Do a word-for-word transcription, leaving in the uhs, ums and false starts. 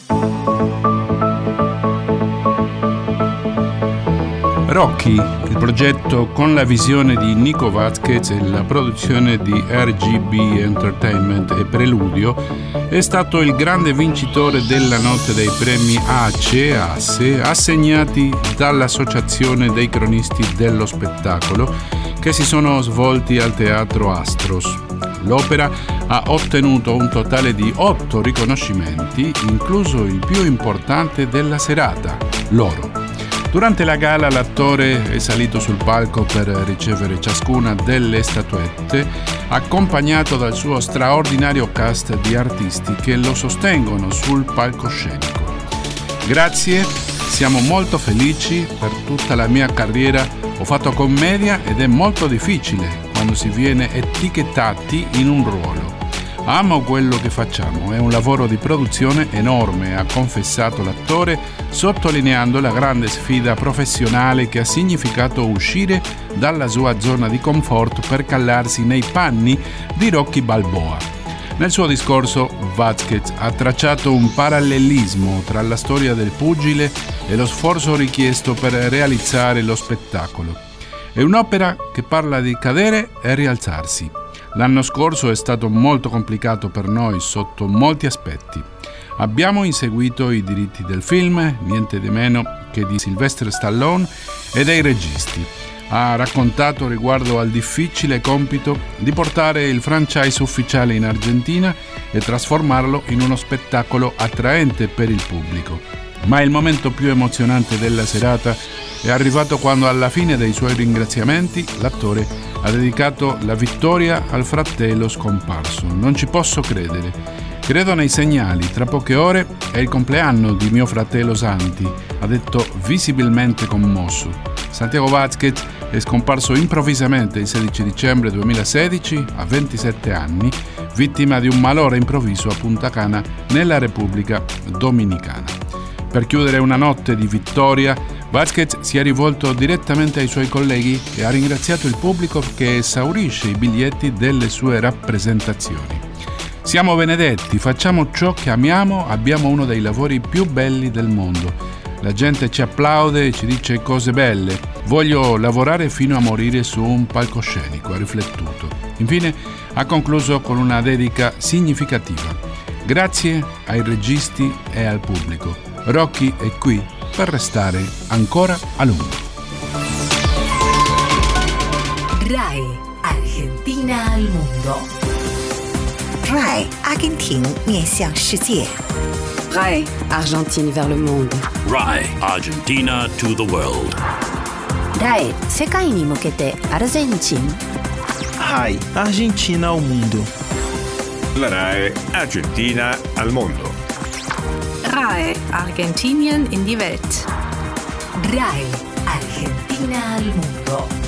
Rocky, il progetto con la visione di Nico Vázquez e la produzione di R G B Entertainment e Preludio, è stato il grande vincitore della notte dei premi A C E A S E assegnati dall'Associazione dei cronisti dello spettacolo, che si sono svolti al Teatro Astros. L'opera ha ottenuto un totale di otto riconoscimenti, incluso il più importante della serata, l'oro. Durante la gala l'attore è salito sul palco per ricevere ciascuna delle statuette, accompagnato dal suo straordinario cast di artisti che lo sostengono sul palcoscenico. Grazie, siamo molto felici. Per tutta la mia carriera ho fatto commedia ed è molto difficile quando si viene etichettati in un ruolo. Amo quello che facciamo, è un lavoro di produzione enorme, ha confessato l'attore, sottolineando la grande sfida professionale che ha significato uscire dalla sua zona di comfort per callarsi nei panni di Rocky Balboa. Nel suo discorso, Vázquez ha tracciato un parallelismo tra la storia del pugile e lo sforzo richiesto per realizzare lo spettacolo. È un'opera che parla di cadere e rialzarsi. L'anno scorso è stato molto complicato per noi sotto molti aspetti. Abbiamo inseguito i diritti del film, niente di meno che di Sylvester Stallone e dei registi. Ha raccontato riguardo al difficile compito di portare il franchise ufficiale in Argentina e trasformarlo in uno spettacolo attraente per il pubblico. Ma il momento più emozionante della serata è arrivato quando, alla fine dei suoi ringraziamenti, l'attore ha dedicato la vittoria al fratello scomparso. Non ci posso credere. Credo nei segnali. Tra poche ore è il compleanno di mio fratello Santi, ha detto visibilmente commosso. Santiago Vázquez è scomparso improvvisamente il sedici dicembre duemilasedici, a ventisette anni, vittima di un malore improvviso a Punta Cana, nella Repubblica Dominicana. Per chiudere una notte di vittoria, Vázquez si è rivolto direttamente ai suoi colleghi e ha ringraziato il pubblico che esaurisce i biglietti delle sue rappresentazioni. Siamo benedetti, facciamo ciò che amiamo, abbiamo uno dei lavori più belli del mondo. La gente ci applaude e ci dice cose belle. Voglio lavorare fino a morire su un palcoscenico, ha riflettuto. Infine ha concluso con una dedica significativa. Grazie ai registi e al pubblico. Rocky è qui per restare ancora a lungo. RAI Argentina al mondo. RAI Argentina 面向世界. RAI Argentine vers le monde. RAI Argentina to the world. RAI 世界に向けてアルゼンチン. RAI Argentina al mondo. La RAI Argentina al mondo. RAI Argentinien in die Welt. RAI Argentina al mondo.